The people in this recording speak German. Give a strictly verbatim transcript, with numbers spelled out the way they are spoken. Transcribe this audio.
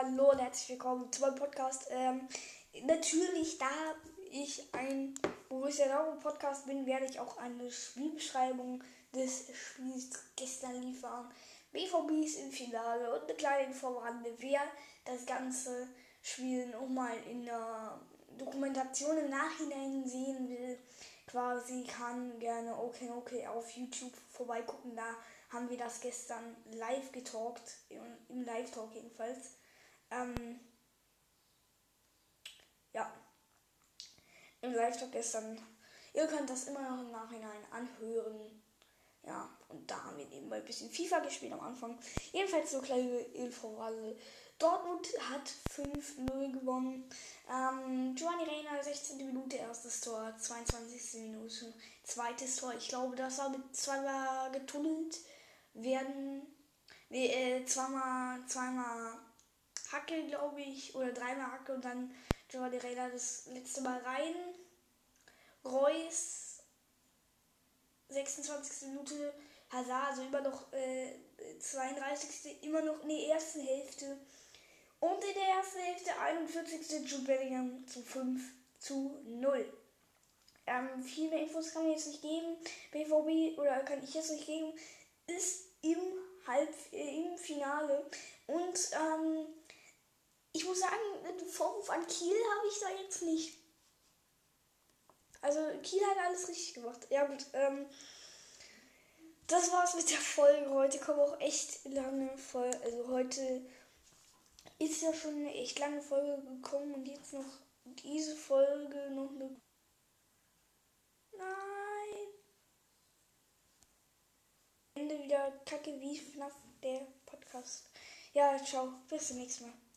Hallo und herzlich willkommen zu meinem Podcast. Ähm, natürlich, da ich ein Borussia Dortmund Podcast bin, werde ich auch eine Spielbeschreibung des Spiels gestern liefern. B V B ist im Finale und eine kleine Info am Rande, wer das ganze Spiel nochmal in der Dokumentation im Nachhinein sehen will, quasi kann gerne okay okay auf YouTube vorbeigucken. Da haben wir das gestern live getalkt, im, im Live-Talk jedenfalls. Ähm, ja, im Live-Talk gestern. Ihr könnt das immer noch im Nachhinein anhören. Ja, und da haben wir nebenbei ein bisschen FIFA gespielt am Anfang. Jedenfalls so kleine Info. Also Dortmund hat fünf null gewonnen. Ähm, Giovanni Reina, sechzehnte Minute, erstes Tor, zweiundzwanzigste Minute, zweites Tor. Ich glaube, das war mit zweimal getunnelt werden. Nee, äh, zweimal, zweimal Hacke, glaube ich, oder dreimal Hacke und dann Giovanni Reina das letzte Mal rein. Reus, sechsundzwanzigste Minute, Hazard, also immer noch äh, zweiunddreißigste immer noch in der ersten Hälfte. Und in der ersten Hälfte einundvierzigste Jude Bellingham zu fünf zu null. Ähm, viel mehr Infos kann ich jetzt nicht geben. B V B, oder kann ich jetzt nicht geben, ist im Halb, äh, im Finale. Und ähm, ich muss sagen, einen Vorwurf an Kiel habe ich da jetzt nicht. Also Kiel hat alles richtig gemacht. Ja gut, ähm, das war's mit der Folge. Heute kommen auch echt lange Folgen. Also heute ist ja schon eine echt lange Folge gekommen und jetzt noch diese Folge noch eine... Nein! Ende wieder kacke wie FNAF der Podcast. Ja, ciao. Bis zum nächsten Mal.